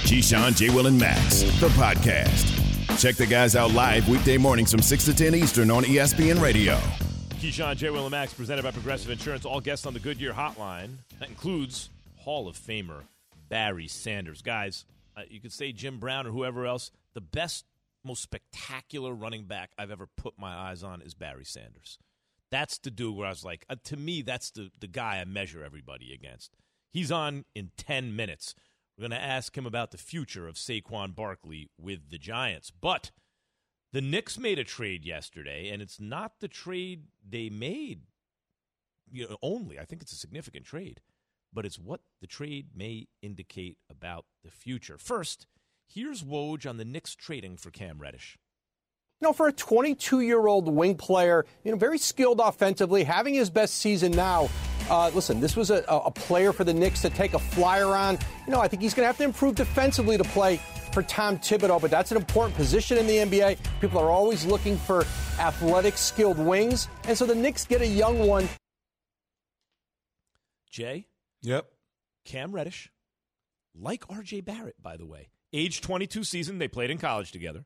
Keyshawn, J. Will, and Max, the podcast. Check the guys out live weekday mornings from 6 to 10 Eastern on ESPN Radio. Keyshawn, J. Will, and Max, presented by Progressive Insurance. All guests on the Goodyear Hotline. That includes Hall of Famer Barry Sanders. Guys, you could say Jim Brown or whoever else. The best, most spectacular running back I've ever put my eyes on is Barry Sanders. That's the dude where I was like, to me, that's the guy I measure everybody against. He's on in 10 minutes. We're going to ask him about the future of Saquon Barkley with the Giants. But the Knicks made a trade yesterday, and it's not the trade they made only. I think it's a significant trade. But it's what the trade may indicate about the future. First, here's Woj on the Knicks trading for Cam Reddish. For a 22-year-old wing player, very skilled offensively, having his best season now. Listen, this was a player for the Knicks to take a flyer on. I think he's going to have to improve defensively to play for Tom Thibodeau, but that's an important position in the NBA. People are always looking for athletic, skilled wings, and so the Knicks get a young one. Jay? Yep. Cam Reddish, like R.J. Barrett, by the way. Age 22 season, they played in college together.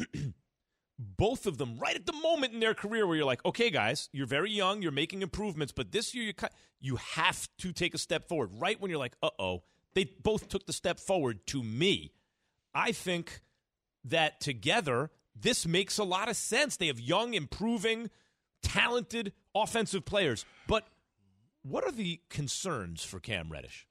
Both of them right at the moment in their career where you're like, okay, guys, you're very young, you're making improvements, but this year you have to take a step forward. Right when you're like, uh-oh, they both took the step forward to me. I think that together, this makes a lot of sense. They have young, improving, talented offensive players. But what are the concerns for Cam Reddish?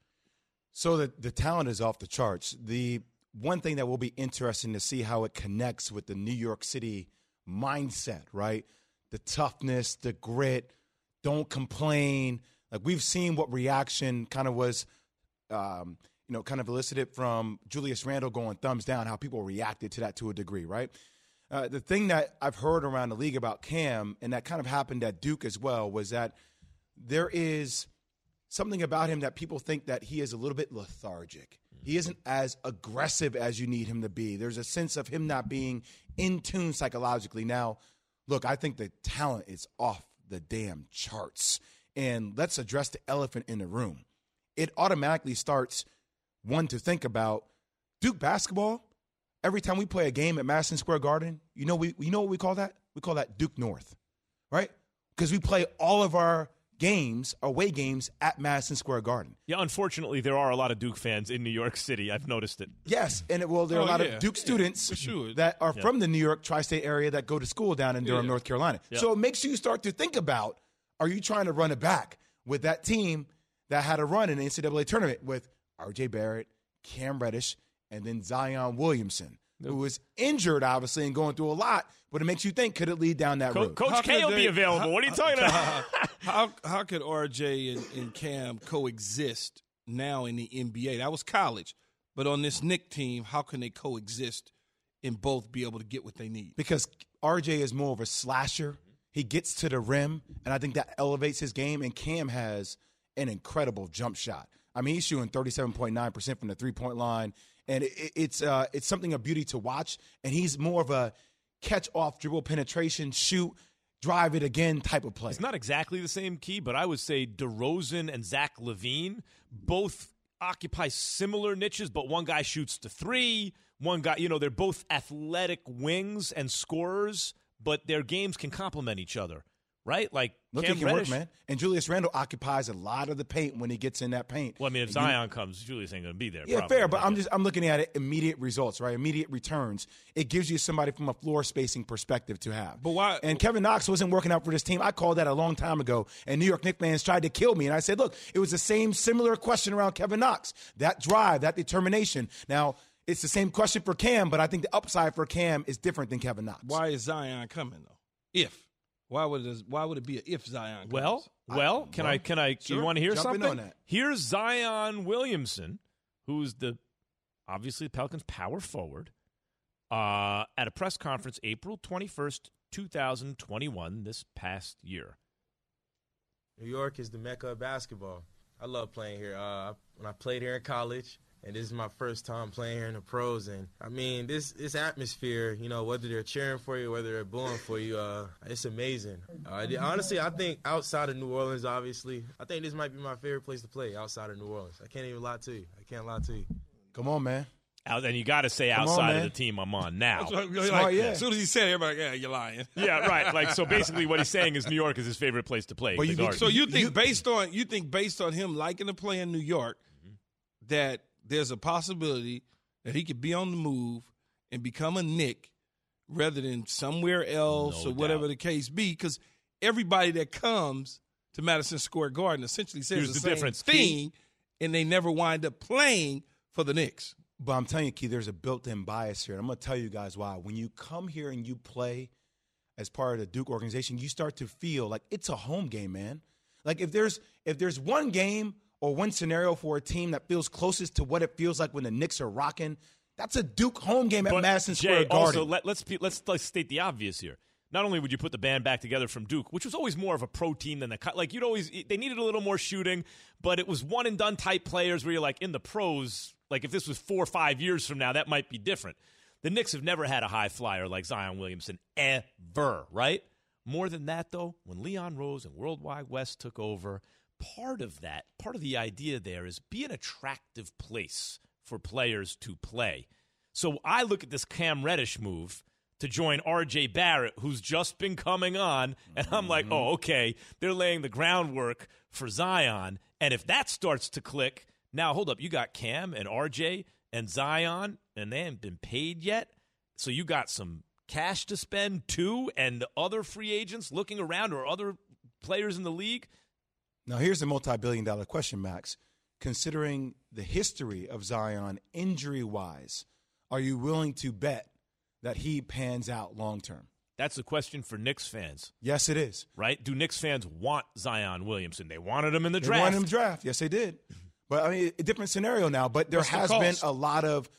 So the talent is off the charts. The one thing that will be interesting to see how it connects with the New York City mindset, right? The toughness, the grit, don't complain. Like we've seen what reaction kind of was, kind of elicited from Julius Randle going thumbs down, how people reacted to that to a degree, right? The thing that I've heard around the league about Cam, and that kind of happened at Duke as well, was that there is something about him that people think that he is a little bit lethargic. He isn't as aggressive as you need him to be. There's a sense of him not being in tune psychologically. Now, look, I think the talent is off the damn charts. And let's address the elephant in the room. It automatically starts, one, to think about Duke basketball. Every time we play a game at Madison Square Garden, you know what we call that? We call that Duke North, right? Because we play all of our away games at Madison Square Garden. Yeah, unfortunately, there are a lot of Duke fans in New York City. I've noticed it. Yes, and there are a lot of Duke students that are from the New York tri-state area that go to school down in Durham, North Carolina. Yeah. So it makes you start to think about, are you trying to run it back with that team that had a run in the NCAA tournament with R.J. Barrett, Cam Reddish, and then Zion Williamson, who was injured, obviously, and going through a lot, but it makes you think, could it lead down that road? Coach K will be available. What are you talking about? How could RJ and Cam coexist now in the NBA? That was college. But on this Knick team, how can they coexist and both be able to get what they need? Because RJ is more of a slasher. He gets to the rim, and I think that elevates his game, and Cam has an incredible jump shot. I mean, he's shooting 37.9% from the three-point line, and it's something of beauty to watch, and he's more of a catch-off, dribble penetration, shoot, drive it again type of play. It's not exactly the same key, but I would say DeRozan and Zach LaVine both occupy similar niches, but one guy shoots the three, one guy, they're both athletic wings and scorers, but their games can complement each other, right? Like Look, Cam he can Reddish, work, man. And Julius Randle occupies a lot of the paint when he gets in that paint. Well, I mean, if Zion comes, Julius ain't going to be there. Yeah, probably, fair, but I'm looking at it, immediate results, right? Immediate returns. It gives you somebody from a floor spacing perspective to have. But why? And Kevin Knox wasn't working out for this team. I called that a long time ago, and New York Knicks fans tried to kill me. And I said, look, it was the same similar question around Kevin Knox. That drive, that determination. Now, it's the same question for Cam, but I think the upside for Cam is different than Kevin Knox. Why is Zion coming, though? Why would it be if Zion Well, comes? can I? Sure. You want to hear Jump in something? on that. Here's Zion Williamson, who's obviously the Pelicans' power forward, at a press conference April 21st, 2021, this past year. New York is the mecca of basketball. I love playing here. When I played here in college, and this is my first time playing here in the pros. And, I mean, this atmosphere, whether they're cheering for you, whether they're booing for you, it's amazing. Honestly, I think outside of New Orleans, obviously, I think this might be my favorite place to play outside of New Orleans. I can't even lie to you. I can't lie to you. Come on, man. And you got to say outside of the team I'm on now. As soon as he said it, everybody, yeah, you're lying. Yeah, right. Like, so basically what he's saying is New York is his favorite place to play. So you think based on him liking to play in New York, that there's a possibility that he could be on the move and become a Knick rather than somewhere else or whatever the case be? Because everybody that comes to Madison Square Garden essentially says the same thing, and they never wind up playing for the Knicks. But I'm telling you, Key, there's a built-in bias here. And I'm going to tell you guys why. When you come here and you play as part of the Duke organization, you start to feel like it's a home game, man. Like if there's one game or one scenario for a team that feels closest to what it feels like when the Knicks are rocking, that's a Duke home game at Madison Square Garden. Also, let's state the obvious here. Not only would you put the band back together from Duke, which was always more of a pro team than they needed a little more shooting, but it was one and done type players where you're like in the pros. Like if this was 4 or 5 years from now, that might be different. The Knicks have never had a high flyer like Zion Williamson ever, right? More than that, though, when Leon Rose and Worldwide West took over, part of the idea there is be an attractive place for players to play. So I look at this Cam Reddish move to join R.J. Barrett, who's just been coming on, and I'm like, oh, okay, they're laying the groundwork for Zion, and if that starts to click, now hold up, you got Cam and R.J. and Zion, and they haven't been paid yet, so you got some cash to spend too, and other free agents looking around or other players in the league. Now here's a multi-billion-dollar question, Max. Considering the history of Zion injury-wise, are you willing to bet that he pans out long-term? That's a question for Knicks fans. Yes, it is. Right? Do Knicks fans want Zion Williamson? They wanted him in the draft. They wanted him in the draft. Yes, they did. But, I mean, a different scenario now. But there has been a lot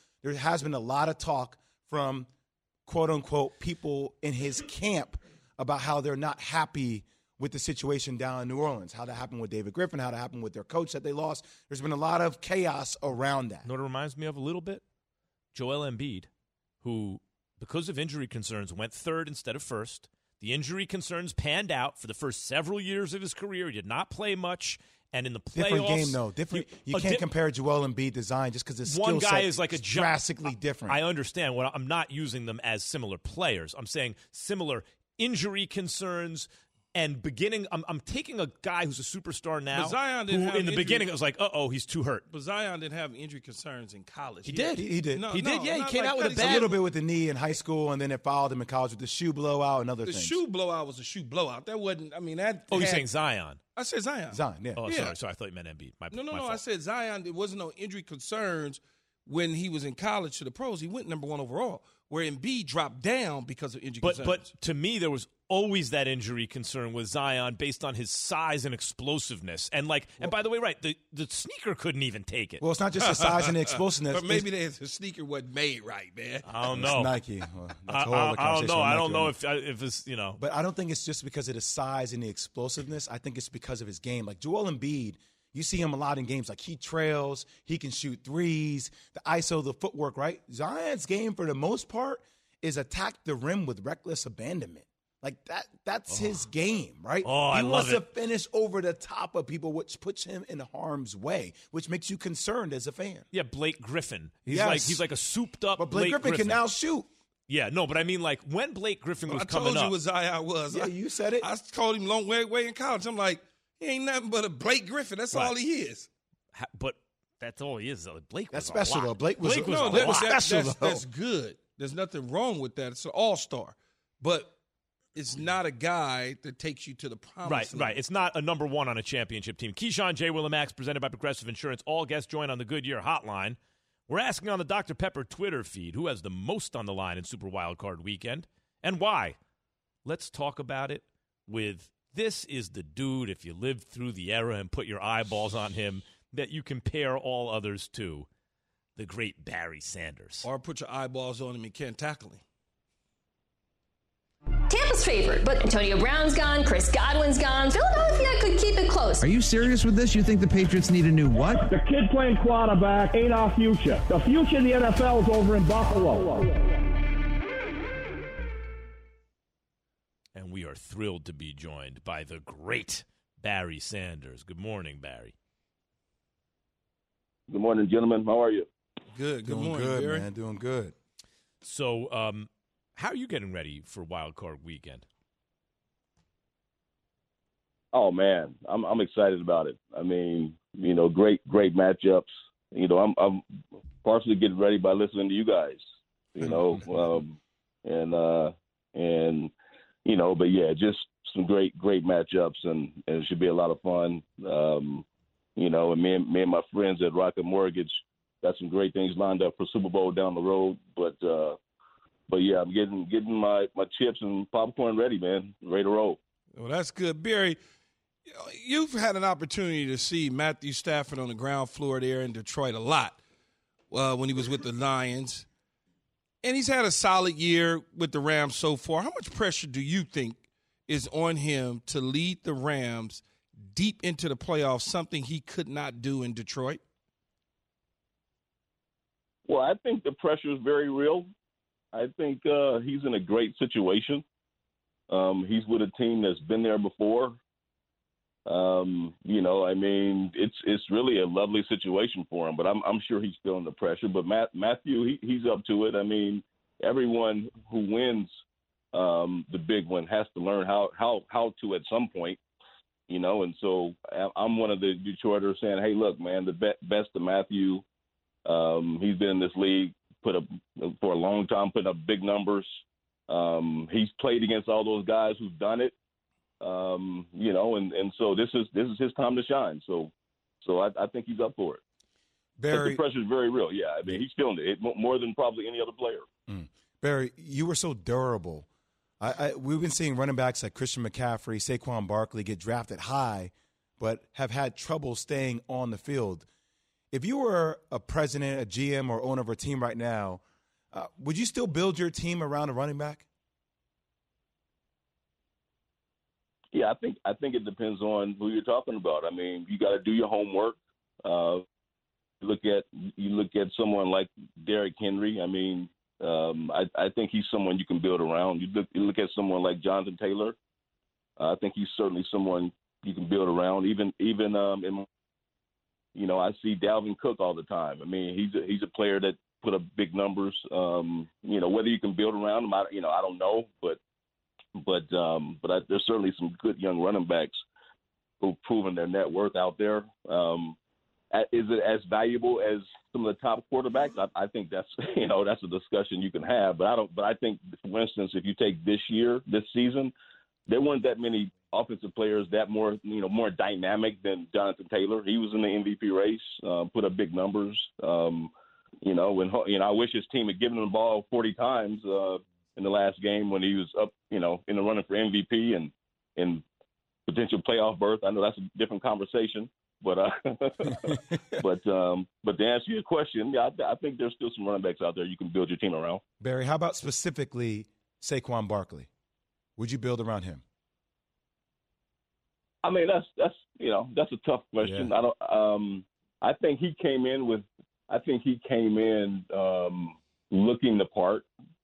of talk from, quote-unquote, people in his camp about how they're not happy with the situation down in New Orleans, how that happened with David Griffin, how that happened with their coach that they lost. There's been a lot of chaos around that. You know what it reminds me of a little bit? Joel Embiid, who, because of injury concerns, went third instead of first. The injury concerns panned out for the first several years of his career. He did not play much. And in the playoffs, different game though. Different. You can't compare Joel Embiid to Zion just because his skill set is like drastically different. I understand. I'm not using them as similar players. I'm saying similar injury concerns. And beginning, I'm taking a guy who's a superstar now. But Zion didn't have in the beginning, it was like, he's too hurt. But Zion didn't have injury concerns in college. He did. He did. He did. Yeah, he came out with a little bit with the knee in high school, and then it followed him in college with the shoe blowout and other things. The shoe blowout was a shoe blowout. That wasn't. I mean, that. Oh, you're saying Zion? I said Zion. Zion. Yeah. Oh, sorry. I thought you meant Embiid. My No. fault. I said Zion. There wasn't no injury concerns when he was in college to the pros. He went number 1 overall. Where Embiid dropped down because of injury concerns. But to me, there was always that injury concern with Zion based on his size and explosiveness. And by the way, right, the sneaker couldn't even take it. Well, it's not just the size and the explosiveness. But maybe the sneaker wasn't made right, man. I don't know. It's Nike. Well, I don't know. I don't know if it's, But I don't think it's just because of the size and the explosiveness. I think it's because of his game. Like Joel Embiid, you see him a lot in games. Like he trails, he can shoot threes, the ISO, the footwork, right? Zion's game for the most part is attack the rim with reckless abandonment. Like that's his game, right? He wants to finish over the top of people, which puts him in harm's way, which makes you concerned as a fan. Yeah, Blake Griffin. He's like a souped up But Blake Griffin can now shoot. Yeah, no, but I mean, like, when Blake Griffin was coming up. I told you what Zion was. Yeah, you said it. I called him long way in college. I'm like, he ain't nothing but a Blake Griffin. That's all he is. But that's all he is, though. Blake was That's special, though. Blake was special, though. That's good. There's nothing wrong with that. It's an all-star. But it's not a guy that takes you to the promised land. Right. It's not a number 1 on a championship team. Keyshawn, J. Will, and Max, presented by Progressive Insurance. All guests join on the Goodyear Hotline. We're asking on the Dr. Pepper Twitter feed who has the most on the line in Super Wildcard Weekend and why. Let's talk about it with this is the dude, if you lived through the era and put your eyeballs on him, that you compare all others to, the great Barry Sanders. Or put your eyeballs on him and can't tackle him. Tampa's favored, but Antonio Brown's gone, Chris Godwin's gone. Philadelphia could keep it close. Are you serious with this? You think the Patriots need a new what? The kid playing quarterback ain't our future. The future of the NFL is over in Buffalo. And we are thrilled to be joined by the great Barry Sanders. Good morning, Barry. Good morning, gentlemen. How are you? Good. Good Doing morning, good, Barry. man. Doing good. So, how are you getting ready for Wild Card Weekend? Oh man, I'm excited about it. I mean, great matchups. I'm partially getting ready by listening to you guys. But yeah, just some great matchups, and it should be a lot of fun. And me and my friends at Rocket Mortgage got some great things lined up for Super Bowl down the road. But yeah, I'm getting my chips and popcorn ready, man, ready to roll. Well, that's good, Barry. You've had an opportunity to see Matthew Stafford on the ground floor there in Detroit a lot when he was with the Lions. And he's had a solid year with the Rams so far. How much pressure do you think is on him to lead the Rams deep into the playoffs, something he could not do in Detroit? Well, I think the pressure is very real. I think he's in a great situation. He's with a team that's been there before. It's really a lovely situation for him, but I'm sure he's feeling the pressure. But Matthew, he's up to it. I mean, everyone who wins the big one has to learn how to at some point, and so I'm one of the Detroiters saying, hey, look, man, the best of Matthew. He's been in this league for a long time, putting up big numbers. He's played against all those guys who've done it. And so this is his time to shine. So I think he's up for it. Barry, the pressure is very real. Yeah, I mean, he's feeling it more than probably any other player. Barry, you were so durable. We've been seeing running backs like Christian McCaffrey, Saquon Barkley get drafted high, but have had trouble staying on the field. If you were a president, a GM, or owner of a team right now, would you still build your team around a running back? Yeah, I think it depends on who you're talking about. I mean, you got to do your homework. You look at someone like Derrick Henry. I mean, I think he's someone you can build around. You look at someone like Jonathan Taylor. I think he's certainly someone you can build around. I see Dalvin Cook all the time. I mean, he's a player that put up big numbers. Whether you can build around him, I don't know, but there's certainly some good young running backs who've proven their net worth out there. Is it as valuable as some of the top quarterbacks? I think that's a discussion you can have. But I think, for instance, if you take this season, there weren't that many offensive players that more dynamic than Jonathan Taylor. He was in the MVP race, put up big numbers. I wish his team had given him the ball 40 times in the last game when he was up, in the running for MVP and potential playoff berth. I know that's a different conversation, but to answer your question, yeah, I think there's still some running backs out there you can build your team around. Barry, how about specifically Saquon Barkley? Would you build around him? I mean, that's a tough question. Yeah. I think he came in looking the part.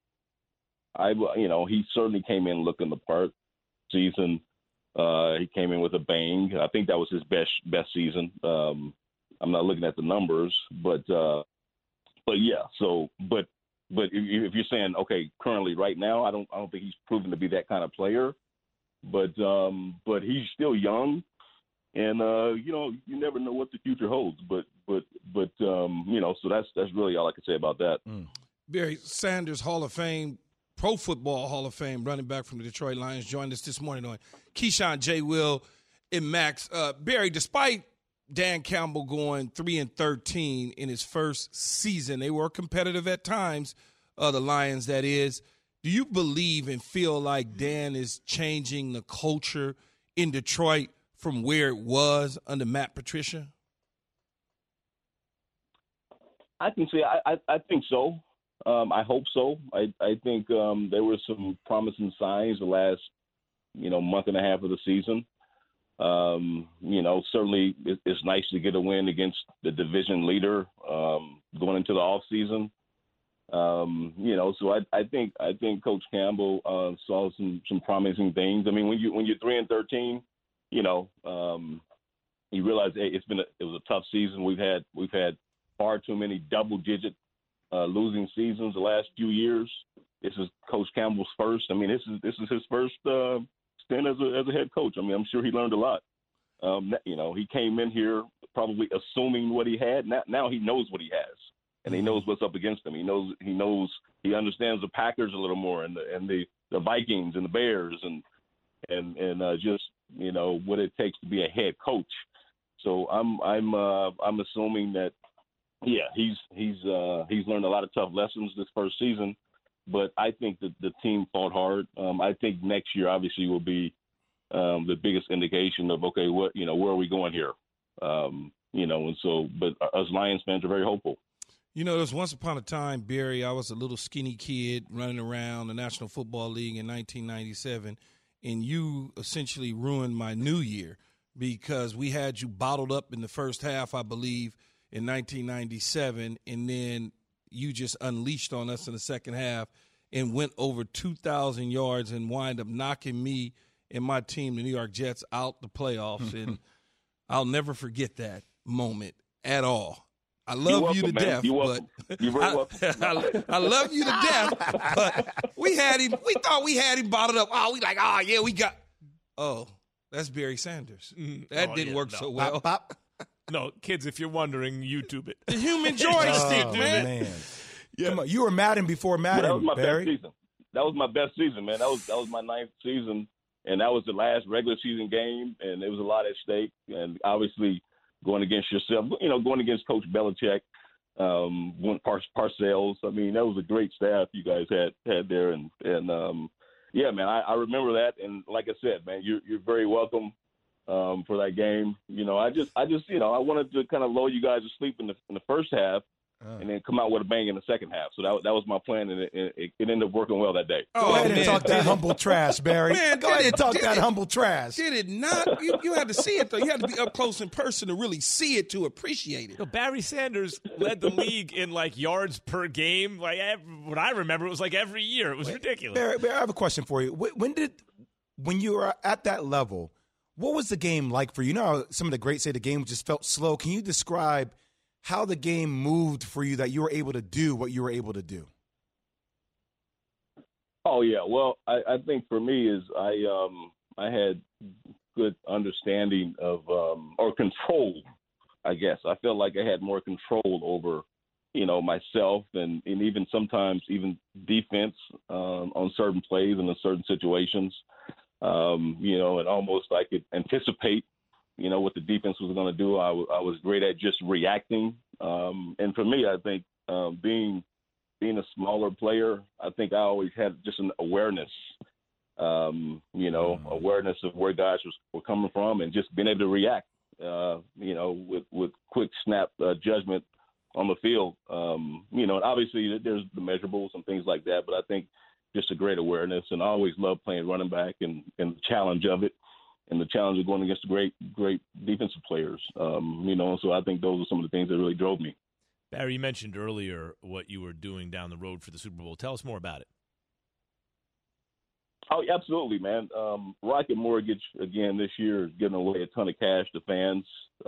He certainly came in looking the part. Season, he came in with a bang. I think that was his best season. I'm not looking at the numbers, but yeah. So, but if you're saying, okay, currently right now, I don't think he's proven to be that kind of player. But he's still young, and you never know what the future holds. But so that's really all I can say about that. Barry Sanders, Hall of Fame, Pro Football Hall of Fame, running back from the Detroit Lions, joined us this morning on Keyshawn, J. Will, and Max. Barry, despite Dan Campbell going 3-13 in his first season, they were competitive at times. The Lions, that is. Do you believe and feel like Dan is changing the culture in Detroit from where it was under Matt Patricia? I can say I think so. I hope so. I think there were some promising signs the last, month and a half of the season. Certainly it's nice to get a win against the division leader going into the off season. So I think Coach Campbell saw some promising things. I mean, when you're 3-13, you realize, hey, it was a tough season. We've had far too many double-digit losing seasons the last few years. This is Coach Campbell's first. I mean, this is his first stint as a head coach. I mean, I'm sure he learned a lot. He came in here probably assuming what he had. Now he knows what he has, and he knows what's up against him. He understands the Packers a little more, and the Vikings and the Bears, and just what it takes to be a head coach. So I'm assuming that he's learned a lot of tough lessons this first season, but I think that the team fought hard. I think next year obviously will be the biggest indication of, okay, where are we going here? But us Lions fans are very hopeful. There was once upon a time, Barry, I was a little skinny kid running around the National Football League in 1997, and you essentially ruined my new year because we had you bottled up in the first half, I believe, in 1997, and then you just unleashed on us in the second half and went over 2,000 yards and wind up knocking me and my team, the New York Jets, out the playoffs. And I'll never forget that moment at all. I love you to death, but I love you to death, but we thought we had him bottled up. That's Barry Sanders. That didn't work so well. Pop, pop. No, kids, if you're wondering, YouTube it. The human joystick, man. Yeah. Come on, you were Madden before Madden, that was my Barry. best season. That was my best season, man. That was my 9th season, and that was the last regular season game, and there was a lot at stake, and obviously going against yourself, going against Coach Belichick, Parcells. I mean, that was a great staff you guys had there, and yeah, man, I remember that, and like I said, man, you're very welcome for that game. I just I wanted to kind of lull you guys to sleep in the first half, and then come out with a bang in the second half. So that was my plan, and it ended up working well that day. Go ahead and talk that humble trash, Barry. Man, go ahead and talk that humble trash. Did it not? You had to see it, though. You had to be up close in person to really see it, to appreciate it. Barry Sanders led the league in, yards per game. What I remember, it was every year. It was ridiculous. Barry, I have a question for you. When you were at that level, what was the game like for you? How some of the greats say the game just felt slow. Can you describe how the game moved for you that you were able to do what you were able to do? Oh, yeah. Well, I think for me is I had good understanding of or control, I guess. I felt like I had more control over, myself and even sometimes even defense on certain plays and in certain situations, and almost I could anticipate what the defense was going to do. I was great at just reacting. And for me, I think being a smaller player, I think I always had just an awareness, awareness of where guys were coming from and just being able to react, with quick snap judgment on the field. And obviously there's the measurables and things like that, but I think just a great awareness. And I always loved playing running back and the challenge of it. And the challenge of going against great defensive players, so I think those are some of the things that really drove me. Barry, you mentioned earlier what you were doing down the road for the Super Bowl. Tell us more about it. Oh, absolutely, man. Rocket Mortgage, again, this year is giving away a ton of cash to fans.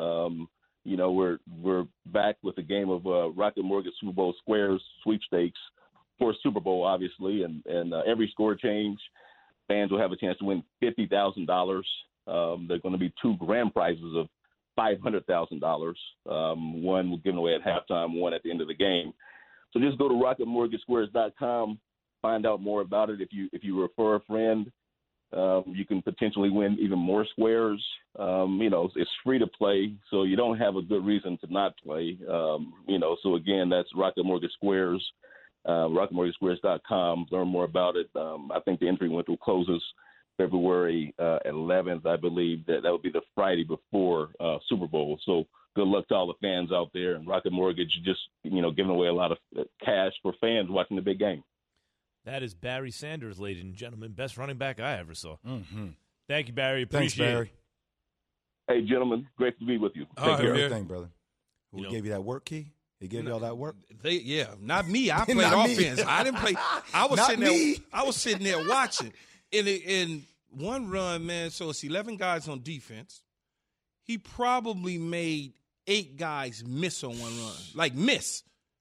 We're back with a game of Rocket Mortgage Super Bowl Squares sweepstakes for Super Bowl, obviously, and every score change, fans will have a chance to win $50,000. There are going to be 2 grand prizes of $500,000. One we're giving away at halftime, one at the end of the game. So just go to RocketMortgageSquares.com, find out more about it. If you refer a friend, you can potentially win even more squares. It's free to play, so you don't have a good reason to not play. So again, that's Rocket Mortgage Squares. RocketMortgageSquares.com. Learn more about it. I think the entry window closes February 11th. I believe that would be the Friday before Super Bowl. So good luck to all the fans out there. And Rocket Mortgage just, giving away a lot of cash for fans watching the big game. That is Barry Sanders, ladies and gentlemen. Best running back I ever saw. Mm-hmm. Thank you, Barry. Thanks, Barry. Hey, gentlemen. Great to be with you. Take care of everything, brother. Who gave you that work key? He gave you all that work? Not me. I played offense. I didn't play. I was sitting there watching. In one run, man, so it's 11 guys on defense. He probably made 8 guys miss on one run. Miss.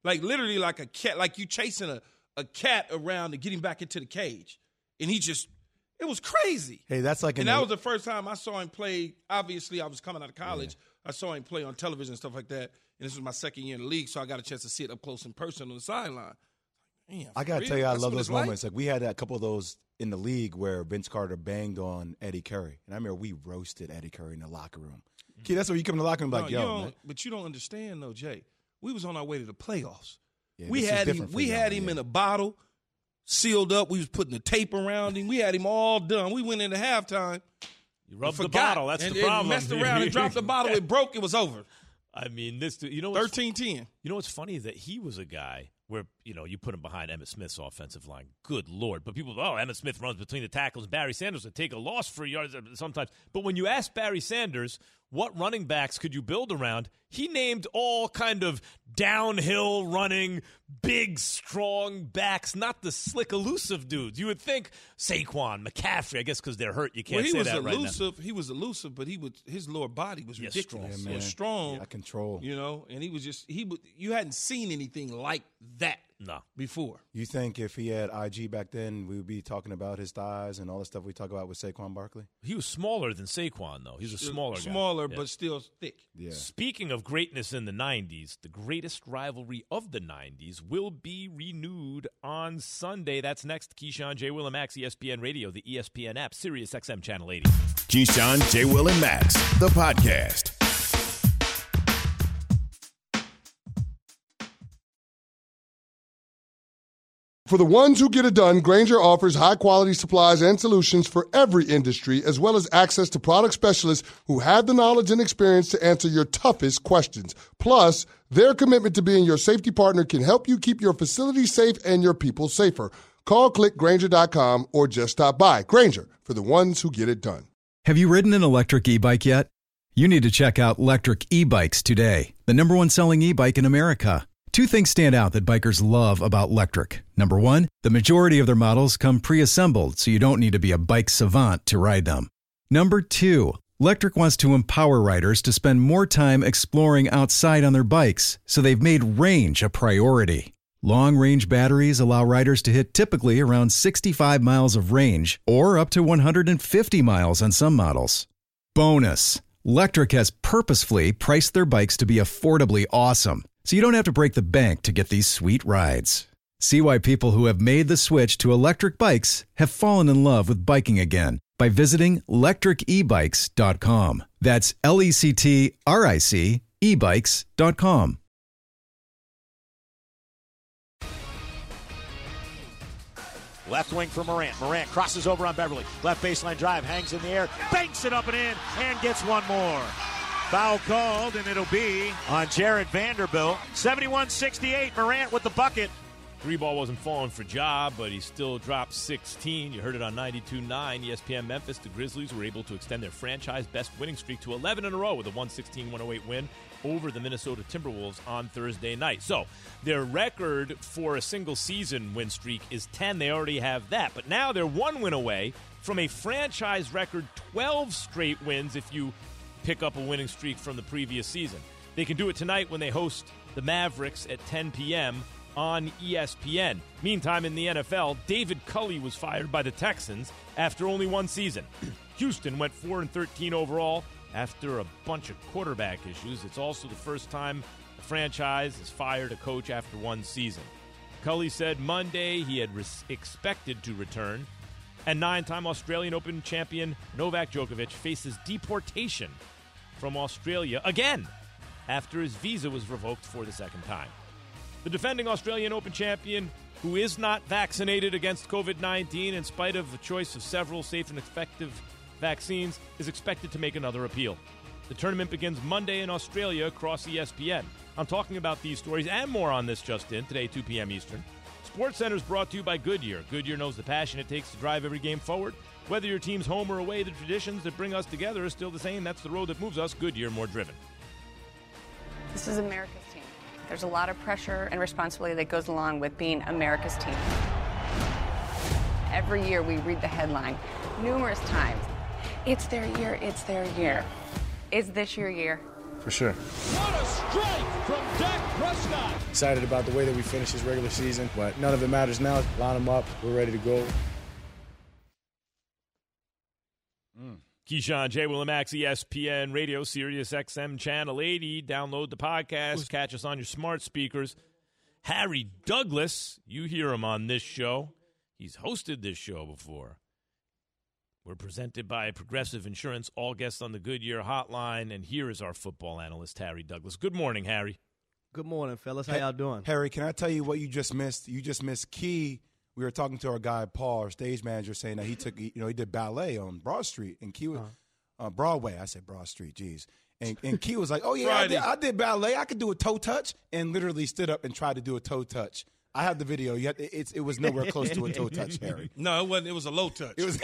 Like literally like a cat, like you chasing a cat around to get him back into the cage. And it was crazy. Hey, that's like, and that was the first time I saw him play. Obviously, I was coming out of college. Yeah. I saw him play on television and stuff like that. And this was my second year in the league, so I got a chance to see it up close and personal on the sideline. Man, I got to tell you, I love those moments. Like we had a couple of those in the league where Vince Carter banged on Eddie Curry. And I remember we roasted Eddie Curry in the locker room. Kid, that's where you come in the locker room like, man. But you don't understand, though, Jay. We was on our way to the playoffs. Yeah, we had him in a bottle, sealed up. We was putting the tape around him. We had him all done. We went into halftime. You rubbed the bottle. That's the problem. Messed around and dropped the bottle. It broke. It was over. I mean, this. You know, 13-10. You know what's funny is that he was a guy where you put him behind Emmitt Smith's offensive line. Good Lord! But people, Emmitt Smith runs between the tackles. Barry Sanders would take a loss for yards sometimes. But when you ask Barry Sanders what running backs could you build around, he named all kind of downhill running, big, strong backs, not the slick, elusive dudes. You would think Saquon, McCaffrey, I guess because they're hurt, you can't say that right now. He was elusive, but his lower body was ridiculous. Strong. Strong. Yeah, control. And he was just you hadn't seen anything like that before. You think if he had IG back then, we would be talking about his thighs and all the stuff we talk about with Saquon Barkley? He was smaller than Saquon, though. He's a smaller guy. Smaller, but still thick. Yeah. Speaking of greatness in the 90s, the greatest rivalry of the 90s will be renewed on Sunday. That's next. Keyshawn, J. Will, and Max, ESPN Radio, the ESPN app, Sirius XM Channel 80. Keyshawn, J. Will, and Max, the podcast. For the ones who get it done, Grainger offers high-quality supplies and solutions for every industry, as well as access to product specialists who have the knowledge and experience to answer your toughest questions. Plus, their commitment to being your safety partner can help you keep your facility safe and your people safer. Call, click Grainger.com, or just stop by. Grainger, for the ones who get it done. Have you ridden an electric e-bike yet? You need to check out Lectric E-Bikes today, the #1 selling e-bike in America. Two things stand out that bikers love about Lectric. Number one, the majority of their models come pre-assembled, so you don't need to be a bike savant to ride them. Number two, Lectric wants to empower riders to spend more time exploring outside on their bikes, so they've made range a priority. Long-range batteries allow riders to hit typically around 65 miles of range, or up to 150 miles on some models. Bonus, Lectric has purposefully priced their bikes to be affordably awesome, so you don't have to break the bank to get these sweet rides. See why people who have made the switch to electric bikes have fallen in love with biking again by visiting lectricebikes.com. That's LECTRIC ebikes.com. Left wing for Morant. Morant crosses over on Beverly. Left baseline drive, hangs in the air, banks it up and in, and gets one more. Foul called, and it'll be on Jared Vanderbilt. 71-68, Morant with the bucket. Three ball wasn't falling for Ja, but he still dropped 16. You heard it on 92.9 ESPN Memphis. The Grizzlies were able to extend their franchise best winning streak to 11 in a row with a 116-108 win over the Minnesota Timberwolves on Thursday night. So their record for a single season win streak is 10. They already have that. But now they're 1 win away from a franchise record 12 straight wins if you pick up a winning streak from the previous season. They can do it tonight when they host the Mavericks at 10 p.m. on ESPN. Meantime, in the NFL, David Culley was fired by the Texans after only one season. Houston went 4-13 overall after a bunch of quarterback issues. It's also the first time the franchise has fired a coach after one season. Culley said Monday he had expected to return, and 9-time Australian Open champion Novak Djokovic faces deportation from Australia again after his visa was revoked for the second time. The defending Australian Open champion, who is not vaccinated against COVID-19 in spite of the choice of several safe and effective vaccines, is expected to make another appeal. The tournament begins Monday in Australia across ESPN. I'm talking about these stories and more on This Just In, today 2 p.m. Eastern. SportsCenter is brought to you by Goodyear. Goodyear knows the passion it takes to drive every game forward. Whether your team's home or away, the traditions that bring us together are still the same. That's the road that moves us. Goodyear, more driven. This is America's team. There's a lot of pressure and responsibility that goes along with being America's team. Every year we read the headline numerous times. It's their year, it's their year. Is this your year? for sure. What a strike from Dak Prescott. Excited about the way that we finished this regular season, but none of it matters now. Line them up. We're ready to go. Keyshawn, J. Will and Max, ESPN Radio, Sirius XM Channel 80. Download the podcast. Catch us on your smart speakers. Harry Douglas, you hear him on this show. He's hosted this show before. We're presented by Progressive Insurance, all guests on the Goodyear Hotline, and here is our football analyst, Harry Douglas. Good morning, Harry. Good morning, fellas. How y'all doing? Harry, can I tell you what you just missed? You just missed key. We were talking to our guy, Paul, our stage manager, saying that he did ballet on Broad Street, and Key was Broadway. I said Broad Street, geez. And Key was like, oh, yeah, I did ballet. I could do a toe touch, and literally stood up and tried to do a toe touch. I have the video. It was nowhere close to a toe touch, Harry. No, it wasn't. It was a low touch. It was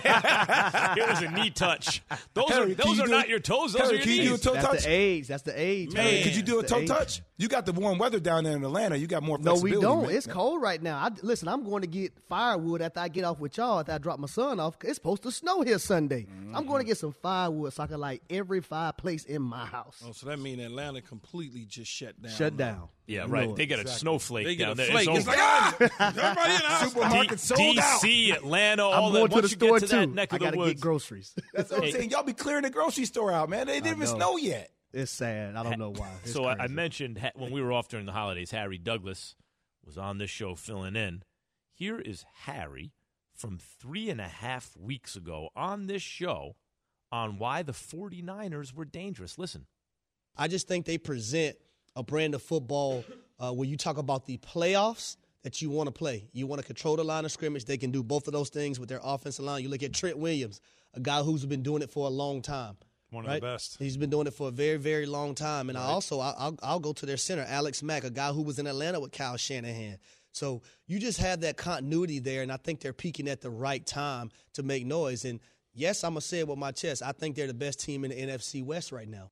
a knee touch. Those are not your toes. Those are your knees. Can you do a toe touch? That's the age. Man, could you do a toe touch? You got the warm weather down there in Atlanta. You got more flexibility. No, we don't. Man. It's cold right now. Listen, I'm going to get firewood after I get off with y'all, after I drop my son off. It's supposed to snow here Sunday. Mm-hmm. I'm going to get some firewood so I can light every fireplace in my house. Oh, so that means Atlanta completely just shut down. Shut down. Yeah, right. They got a snowflake down there. It's like, everybody in the house. Supermarket sold out. D.C., Atlanta, all that. I'm going to the store, too. I got to get groceries. That's what I'm saying. Y'all be clearing the grocery store out, man. They didn't even snow yet. It's sad. I don't know why. It's so crazy. I mentioned when we were off during the holidays, Harry Douglas was on this show filling in. Here is Harry from 3.5 weeks ago on this show on why the 49ers were dangerous. Listen. I just think they present a brand of football where you talk about the playoffs that you want to play. You want to control the line of scrimmage. They can do both of those things with their offensive line. You look at Trent Williams, a guy who's been doing it for a long time. One of the best. He's been doing it for a very, very long time. And I'll go to their center, Alex Mack, a guy who was in Atlanta with Kyle Shanahan. So you just have that continuity there, and I think they're peaking at the right time to make noise. And, yes, I'm going to say it with my chest. I think they're the best team in the NFC West right now.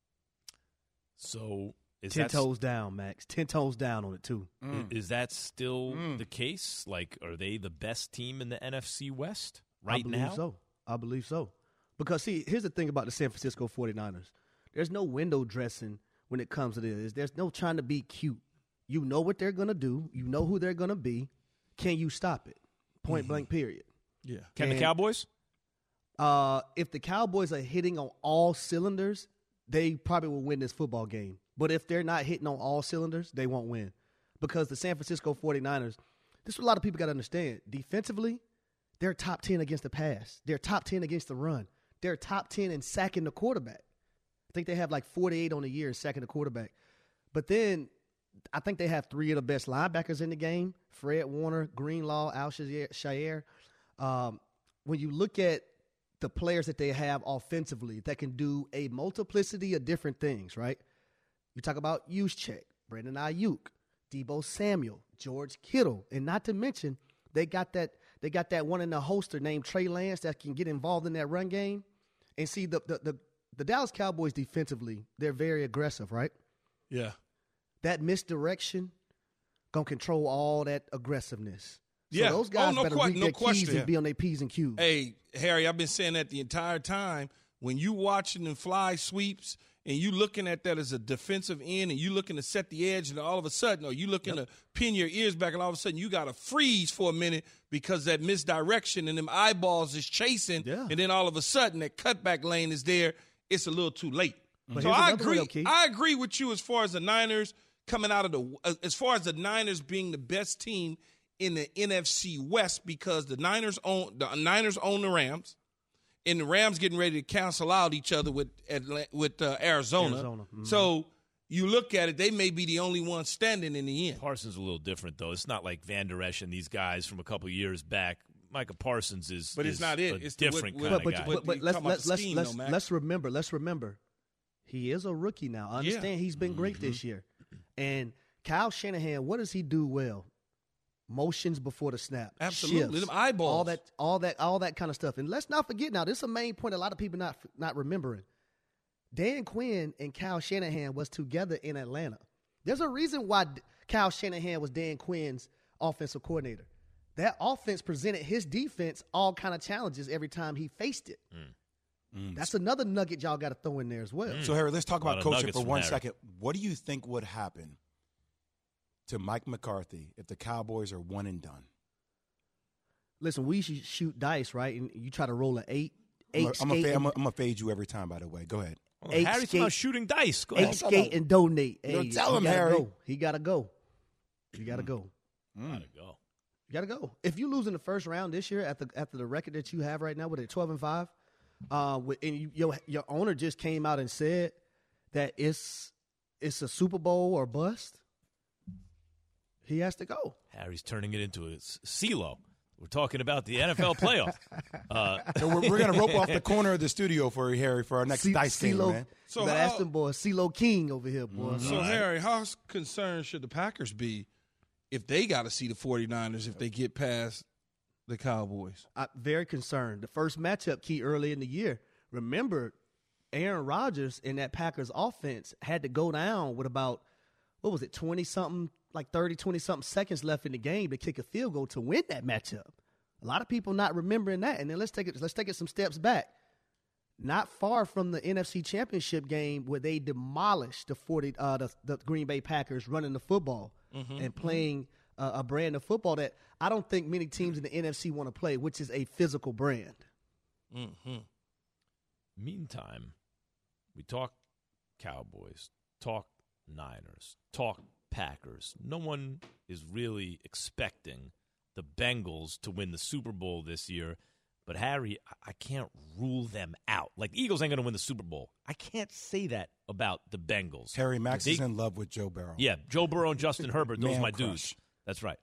So is 10 toes down, Max. 10 toes down on it, too. Is that still the case? Like, are they the best team in the NFC West right now? I believe so. Because, see, here's the thing about the San Francisco 49ers. There's no window dressing when it comes to this. There's no trying to be cute. You know what they're going to do. You know who they're going to be. Can you stop it? Point blank, period. Yeah. Can the Cowboys? If the Cowboys are hitting on all cylinders, they probably will win this football game. But if they're not hitting on all cylinders, they won't win. Because the San Francisco 49ers, this is what a lot of people got to understand. Defensively, they're top 10 against the pass. They're top 10 against the run. They're top 10 in sacking the quarterback. I think they have like 48 on the year in sacking the quarterback. But then I think they have 3 of the best linebackers in the game, Fred Warner, Greenlaw, Al-Shaair. When you look at the players that they have offensively that can do a multiplicity of different things, right? You talk about Juszczyk, Brandon Ayuk, Deebo Samuel, George Kittle, and not to mention they got that one in the holster named Trey Lance that can get involved in that run game. And see, the Dallas Cowboys defensively, they're very aggressive, right? Yeah. That misdirection going to control all that aggressiveness. So yeah. those guys better read their keys and be on their P's and Q's. Hey, Harry, I've been saying that the entire time. When you watching them fly sweeps and you looking at that as a defensive end and you looking to set the edge and all of a sudden, or you looking to pin your ears back and all of a sudden you got to freeze for a minute because that misdirection and them eyeballs is chasing. Yeah. And then all of a sudden that cutback lane is there. It's a little too late. But so I agree with you as far as the Niners coming out of as far as the Niners being the best team in the NFC West because the Niners own the Rams. And the Rams getting ready to cancel out each other with Arizona. Mm-hmm. So you look at it, they may be the only ones standing in the end. Parsons is a little different, though. It's not like Van Der Esch and these guys from a couple of years back. Micah Parsons is But it's not it. It's different kind of guy. But let's remember, he is a rookie now. I understand he's been great this year. And Kyle Shanahan, what does he do well? Motions before the snap. Absolutely. Shifts, them eyeballs. All that kind of stuff. And let's not forget now, this is a main point a lot of people not remembering. Dan Quinn and Kyle Shanahan was together in Atlanta. There's a reason why Kyle Shanahan was Dan Quinn's offensive coordinator. That offense presented his defense all kind of challenges every time he faced it. That's another nugget y'all got to throw in there as well. So, Harry, let's talk about coaching for 1 second. What do you think would happen to Mike McCarthy if the Cowboys are one and done? Listen, we shoot dice, right? And you try to roll an eight. I'm going to fade you every time, by the way. Go ahead. Well, Harry's talking about shooting dice. Go ahead. 8 skate and donate. Hey, tell him, Harry. He got to go. You got to go. Gotta go. You got to go. If you lose in the first round this year after the record that you have right now with a 12-5, and your owner just came out and said that it's a Super Bowl or bust, he has to go. Harry's turning it into a CeeLo. We're talking about the NFL playoff. So we're going to rope off the corner of the studio for you, Harry, for our next dice game, man. So ask them, boy, CeeLo King over here, boy. So, Harry, how concerned should the Packers be if they got to see the 49ers if they get past the Cowboys? I'm very concerned. The first matchup key early in the year. Remember, Aaron Rodgers in that Packers offense had to go down with about, 20-something, like 30, 20-something seconds left in the game to kick a field goal to win that matchup. A lot of people not remembering that. And then let's take it some steps back. Not far from the NFC Championship game where they demolished the Green Bay Packers running the football and playing a brand of football that I don't think many teams in the NFC want to play, which is a physical brand. Meantime, we talk Cowboys, talk Niners, talk Packers. No one is really expecting the Bengals to win the Super Bowl this year. But, Harry, I can't rule them out. Like, the Eagles ain't going to win the Super Bowl. I can't say that about the Bengals. Harry, Max is in love with Joe Burrow. Yeah, Joe Burrow and Justin Herbert, those are my dudes. That's right.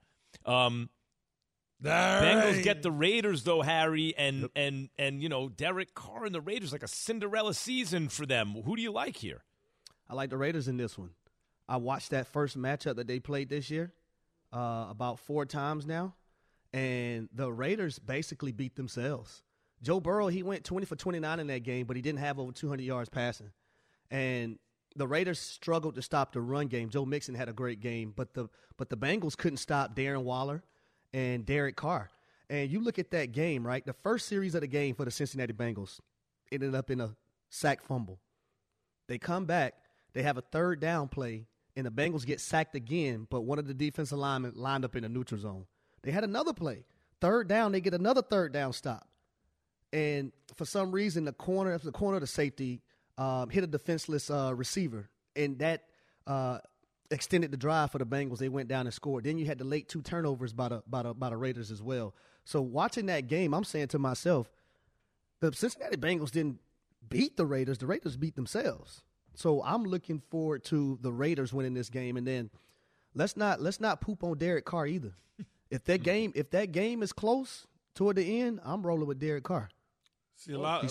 Bengals get the Raiders, though, Harry, and Derek Carr and the Raiders, like a Cinderella season for them. Who do you like here? I like the Raiders in this one. I watched that first matchup that they played this year about 4 times now. And the Raiders basically beat themselves. Joe Burrow, he went 20 for 29 in that game, but he didn't have over 200 yards passing. And the Raiders struggled to stop the run game. Joe Mixon had a great game, but the Bengals couldn't stop Darren Waller and Derek Carr. And you look at that game, right? The first series of the game for the Cincinnati Bengals ended up in a sack fumble. They come back, they have a third down play, and the Bengals get sacked again, but one of the defensive linemen lined up in a neutral zone. They had another play. Third down, they get another third down stop. And for some reason, the corner of the safety hit a defenseless receiver. And that extended the drive for the Bengals. They went down and scored. Then you had the late 2 turnovers by the Raiders as well. So watching that game, I'm saying to myself, the Cincinnati Bengals didn't beat the Raiders. The Raiders beat themselves. So I'm looking forward to the Raiders winning this game. And then let's not poop on Derek Carr either. If that game is close toward the end, I'm rolling with Derek Carr. See, a lot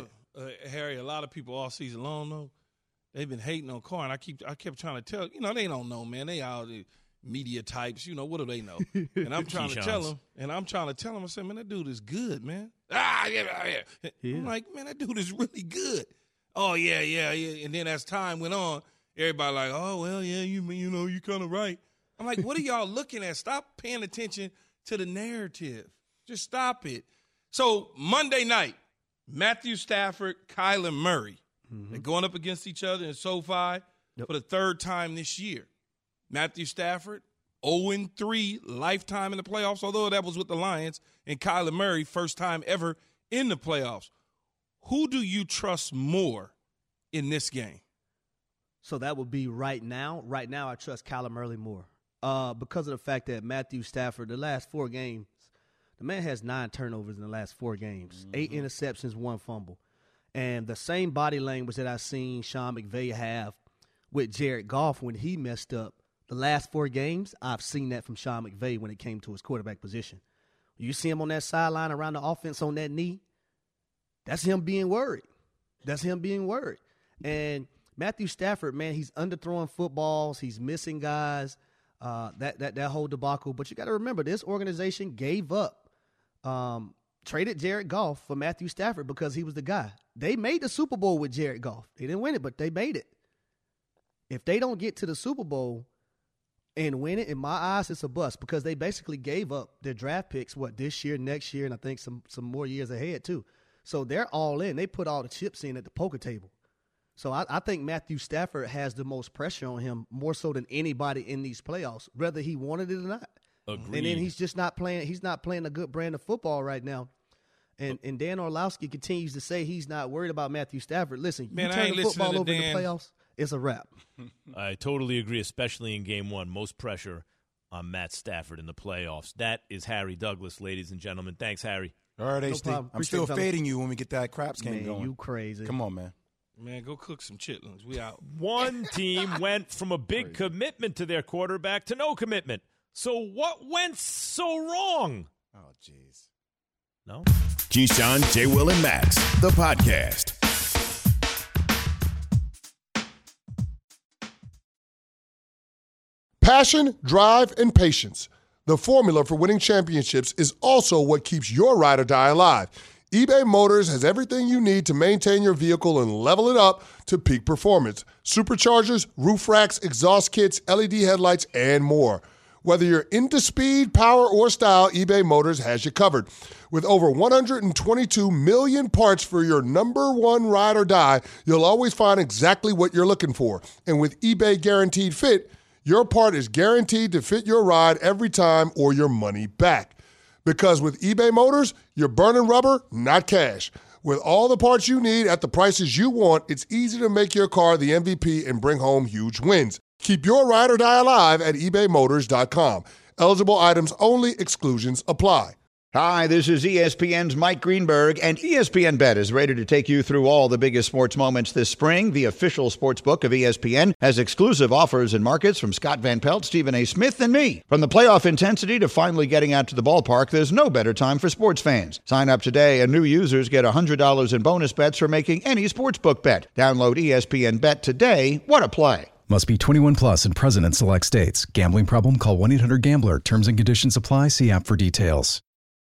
of people all season long though, they've been hating on Carr, and I kept trying to tell they don't know, man. They all the media types, what do they know? And I'm trying to tell them, I said, man, that dude is good, man. Yeah. I'm like, man, that dude is really good. Oh yeah. And then as time went on, everybody like, oh well, yeah, you kind of right. I'm like, what are y'all looking at? Stop paying attention to the narrative. Just stop it. So Monday night, Matthew Stafford, Kyler Murray. They're going up against each other in SoFi for the third time this year. Matthew Stafford, 0-3 lifetime in the playoffs, although that was with the Lions. And Kyler Murray, first time ever in the playoffs. Who do you trust more in this game? So that would be right now. Right now, I trust Kyler Murray more. Because of the fact that Matthew Stafford, the last 4 games, the man has 9 turnovers in the last 4 games, 8 interceptions, 1 fumble. And the same body language that I've seen Sean McVay have with Jared Goff when he messed up the last 4 games, I've seen that from Sean McVay when it came to his quarterback position. You see him on that sideline around the offense on that knee, that's him being worried. And Matthew Stafford, man, he's underthrowing footballs. He's missing guys. That whole debacle. But you got to remember, this organization gave up, traded Jared Goff for Matthew Stafford because he was the guy. They made the Super Bowl with Jared Goff. They didn't win it, but they made it. If they don't get to the Super Bowl and win it, in my eyes, it's a bust because they basically gave up their draft picks, this year, next year, and I think some more years ahead too. So they're all in. They put all the chips in at the poker table. So I think Matthew Stafford has the most pressure on him, more so than anybody in these playoffs, whether he wanted it or not. Agreed. And then he's just not playing. He's not playing a good brand of football right now. And Dan Orlovsky continues to say he's not worried about Matthew Stafford. Listen, you turn the football over in the playoffs, it's a wrap. I totally agree, especially in game one. Most pressure on Matt Stafford in the playoffs. That is Harry Douglas, ladies and gentlemen. Thanks, Harry. All right, No HD. problem. I'm still fading you when we get that craps game Man, going. you crazy. Come on, man. Man, go cook some chitlins. We out. One team went from a big commitment to their quarterback to no commitment. So what went so wrong? Oh, jeez. No? Keyshawn, J. Will, and Max, the podcast. Passion, drive, and patience. The formula for winning championships is also what keeps your ride or die alive. eBay Motors has everything you need to maintain your vehicle and level it up to peak performance. Superchargers, roof racks, exhaust kits, LED headlights, and more. Whether you're into speed, power, or style, eBay Motors has you covered. With over 122 million parts for your number one ride or die, you'll always find exactly what you're looking for. And with eBay Guaranteed Fit, your part is guaranteed to fit your ride every time or your money back. Because with eBay Motors, you're burning rubber, not cash. With all the parts you need at the prices you want, it's easy to make your car the MVP and bring home huge wins. Keep your ride or die alive at ebaymotors.com. Eligible items only. Exclusions apply. Hi, this is ESPN's Mike Greenberg, and ESPN Bet is ready to take you through all the biggest sports moments this spring. The official sports book of ESPN has exclusive offers and markets from Scott Van Pelt, Stephen A. Smith, and me. From the playoff intensity to finally getting out to the ballpark, there's no better time for sports fans. Sign up today, and new users get $100 in bonus bets for making any sportsbook bet. Download ESPN Bet today. What a play. Must be 21 plus and present in select states. Gambling problem? Call 1-800-GAMBLER. Terms and conditions apply. See app for details.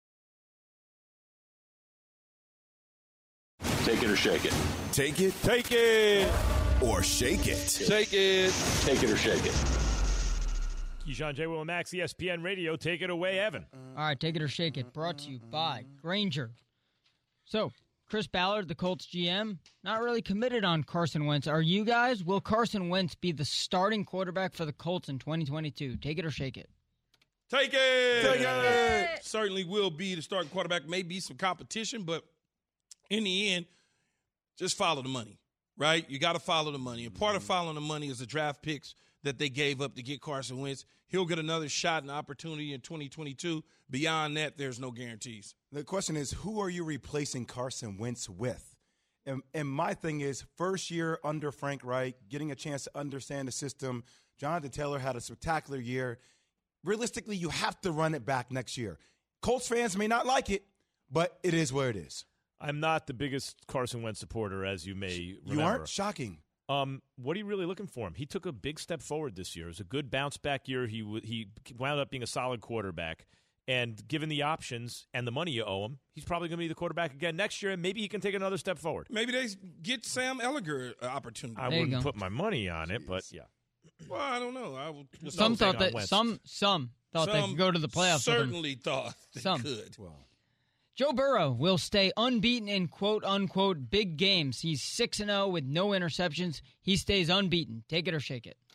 Take it or shake it. Take it. Take it. Or shake it. Take it. Take it or shake it. Keyshawn, J. Will, and Max, ESPN Radio. Take it away, Evan. All right, take it or shake it. Brought to you by Grainger. So, Chris Ballard, the Colts GM, not really committed on Carson Wentz. Are you guys? Will Carson Wentz be the starting quarterback for the Colts in 2022? Take it or shake it. Take it. Take it. Certainly will be the starting quarterback. Maybe some competition, but in the end, just follow the money, right? You got to follow the money. And part of following the money is the draft picks that they gave up to get Carson Wentz. He'll get another shot and opportunity in 2022. Beyond that, there's no guarantees. The question is, who are you replacing Carson Wentz with? And my thing is, first year under Frank Reich, getting a chance to understand the system. Jonathan Taylor had a spectacular year. Realistically, you have to run it back next year. Colts fans may not like it, but it is where it is. I'm not the biggest Carson Wentz supporter, as you may remember. You aren't? Shocking. What are you really looking for him? He took a big step forward this year. It was a good bounce-back year. He wound up being a solid quarterback. And given the options and the money you owe him, he's probably going to be the quarterback again next year, and maybe he can take another step forward. Maybe they get Sam Ehlinger an opportunity. I wouldn't put my money on it, but yeah. Well, I don't know. Some thought they could go to the playoffs. Certainly thought they could. Well, Joe Burrow will stay unbeaten in quote-unquote big games. He's 6-0 with no interceptions. He stays unbeaten. Take it or shake it.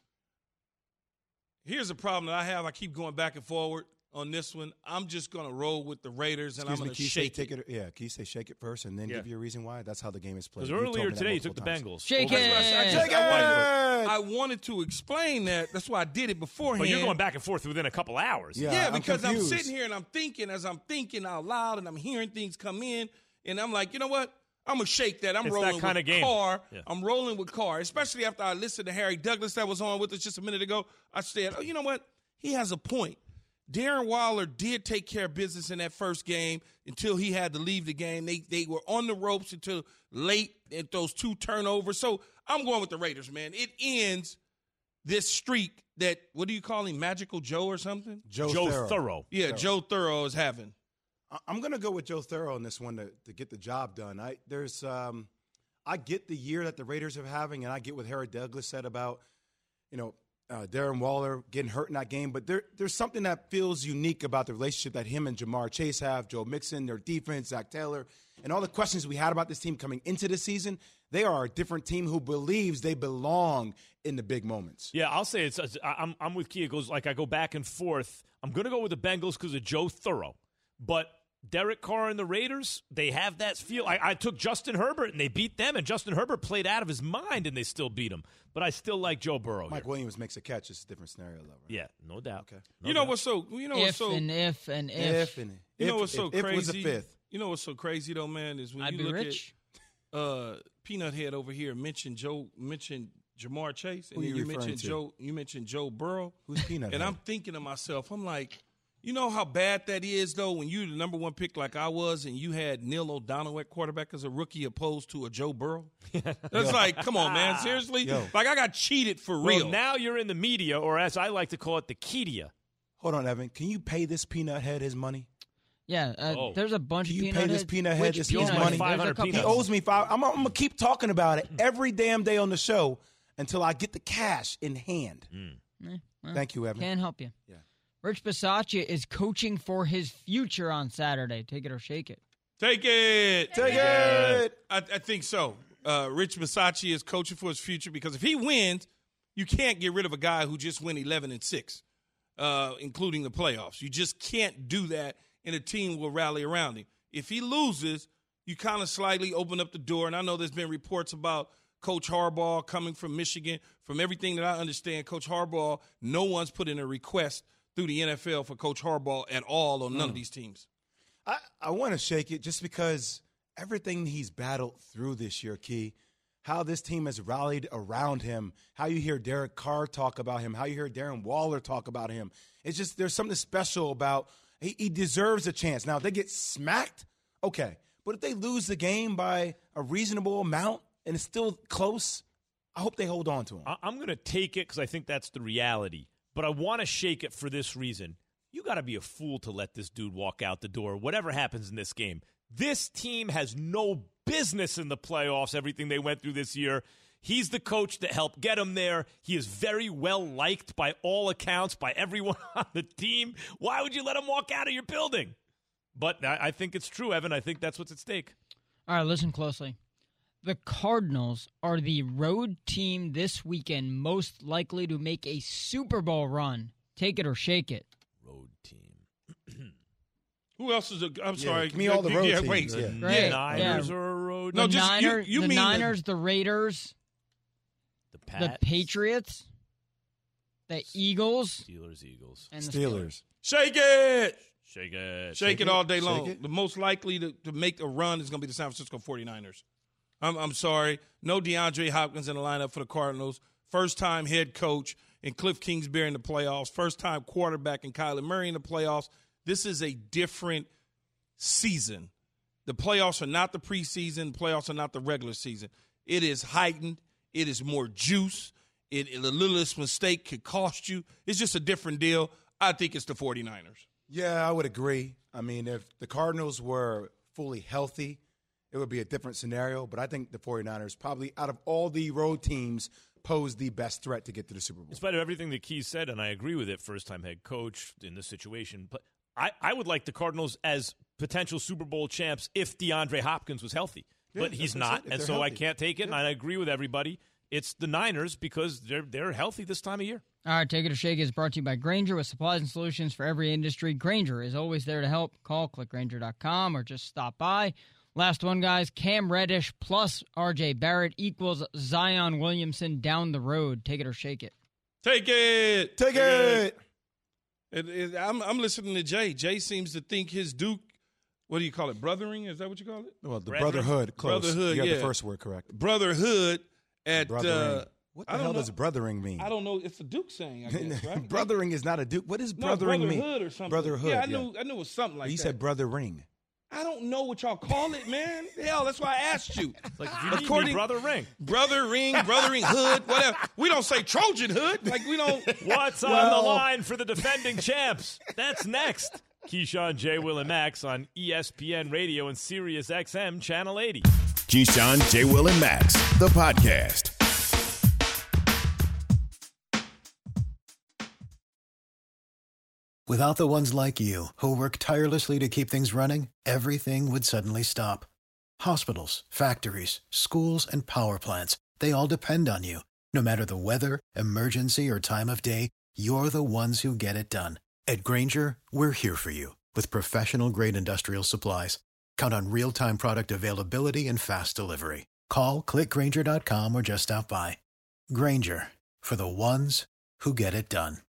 Here's a problem that I have. I keep going back and forward on this one. I'm just going to roll with the Raiders, and I'm going to shake it. Yeah, can you say shake it first and then give you a reason why? That's how the game is played. Because earlier today you took the Bengals. Shake it! I wanted to explain that. That's why I did it beforehand. But you're going back and forth within a couple hours. Yeah, because I'm sitting here and I'm thinking as I'm thinking out loud and I'm hearing things come in, and I'm like, you know what? I'm going to shake that. I'm rolling that kind with of game. Carr. Yeah. I'm rolling with Carr, especially after I listened to Harry Douglas that was on with us just a minute ago. I said, oh, you know what? He has a point. Darren Waller did take care of business in that first game until he had to leave the game. They were on the ropes until late at those 2 turnovers. So I'm going with the Raiders, man. It ends this streak that, what do you call him, Magical Joe or something? Joe Thorough. Yeah, Joe Thorough is having. I'm going to go with Joe Thorough in this one to get the job done. I get the year that the Raiders are having, and I get what Harry Douglas said about, Darren Waller getting hurt in that game, but there's something that feels unique about the relationship that him and Jamar Chase have, Joe Mixon, their defense, Zach Taylor, and all the questions we had about this team coming into the season. They are a different team who believes they belong in the big moments. Yeah, I'll say I'm with Key. It goes like I go back and forth. I'm going to go with the Bengals because of Joe Burrow, but Derek Carr and the Raiders, they have that feel. I took Justin Herbert, and they beat them, and Justin Herbert played out of his mind, and they still beat him. But I still like Joe Burrow. Mike Williams makes a catch. It's a different scenario, though. Right? Yeah, no doubt. Okay. You know what's so if what's so crazy? If was a fifth. You know what's so crazy though, man, is when I'd you be look rich. at Peanut Head over here mentioned Jamar Chase, and then you mentioned Joe Burrow. Who's Peanut And Head? I'm thinking to myself, I'm like, you know how bad that is, though, when you're the number one pick like I was and you had Neil O'Donnell at quarterback as a rookie opposed to a Joe Burrow? That's like, come on, man, seriously? Like, I got cheated for real. Well, now you're in the media, or as I like to call it, the Kedia. Hold on, Evan. Can you pay this Peanut Head his money? Yeah, there's a bunch of Can you peanut pay this head? Peanut Head his money? 500 He owes me $5. I'm going to keep talking about it every damn day on the show until I get the cash in hand. Well, Thank you, Evan. Can't help you. Yeah. Rich Bisaccia is coaching for his future on Saturday. Take it or shake it. Take it. Take it. I think so. Rich Bisaccia is coaching for his future because if he wins, you can't get rid of a guy who just went 11-6, including the playoffs. You just can't do that, and a team will rally around him. If he loses, you kind of slightly open up the door, and I know there's been reports about Coach Harbaugh coming from Michigan. From everything that I understand, Coach Harbaugh, no one's put in a request through the NFL for Coach Harbaugh at all on none of these teams. I want to shake it just because everything he's battled through this year, Key, how this team has rallied around him, how you hear Derek Carr talk about him, how you hear Darren Waller talk about him. It's just there's something special about he deserves a chance. Now, if they get smacked, okay. But if they lose the game by a reasonable amount and it's still close, I hope they hold on to him. I'm going to take it because I think that's the reality. But I want to shake it for this reason. You got to be a fool to let this dude walk out the door, whatever happens in this game. This team has no business in the playoffs, everything they went through this year. He's the coach that helped get him there. He is very well liked by all accounts, by everyone on the team. Why would you let him walk out of your building? But I think it's true, Evan. I think that's what's at stake. All right, listen closely. The Cardinals are the road team this weekend most likely to make a Super Bowl run. Take it or shake it. Road team. Who else is I'm sorry. Give me all the road teams. Wait. The Right. Niners are a road The team. you mean Niners, the Raiders, The Pats. the Patriots, the Eagles, Steelers, Eagles. and the Steelers. Shake it. Shake it. Shake it all day Shake long. it. The most likely to make a run is going to be the San Francisco 49ers. I'm sorry. No DeAndre Hopkins in the lineup for the Cardinals. First-time head coach in Cliff Kingsbury in the playoffs. First-time quarterback in Kyler Murray in the playoffs. This is a different season. The playoffs are not the preseason. The playoffs are not the regular season. It is heightened. It is more juice. The littlest mistake could cost you. It's just a different deal. I think it's the 49ers. Yeah, I would agree. I mean, if the Cardinals were fully healthy, it would be a different scenario. But I think the 49ers probably, out of all the road teams, pose the best threat to get to the Super Bowl. In spite of everything that Key said, and I agree with it, first-time head coach in this situation, but I would like the Cardinals as potential Super Bowl champs if DeAndre Hopkins was healthy. Yeah, but he's not, and so healthy. I can't take it, and I agree with everybody. It's the Niners because they're healthy this time of year. All right, Take It or Shake It is brought to you by Grainger with supplies and solutions for every industry. Grainger is always there to help. Call, click Grainger.com, or just stop by. Last one, guys. Cam Reddish plus R.J. Barrett equals Zion Williamson down the road. Take it or shake it. Take it. Take it. I'm listening to Jay. Jay seems to think his Duke, what do you call it, brothering? Is that what you call it? Well, the brotherhood. Close. Brotherhood, you got yeah. the first word correct. Brotherhood at Brothering. What the hell does brothering mean? I don't know. It's a Duke saying, I guess, right? Brothering is not a Duke. What does brothering mean? Brotherhood or something. Brotherhood. Yeah, I knew it was something like that. You said brothering. I don't know what y'all call it, man. Hell, that's why I asked you. Like, if you need me, brother ring. Brothering hood, whatever. We don't say Trojan hood. Like, we don't. What's on the line for the defending champs? That's next. Keyshawn, J. Will, and Max on ESPN Radio and Sirius XM Channel 80. Keyshawn, J. Will, and Max, the podcast. Without the ones like you, who work tirelessly to keep things running, everything would suddenly stop. Hospitals, factories, schools, and power plants, they all depend on you. No matter the weather, emergency, or time of day, you're the ones who get it done. At Grainger, we're here for you with professional-grade industrial supplies. Count on real-time product availability and fast delivery. Call, click Grainger.com, or just stop by. Grainger, for the ones who get it done.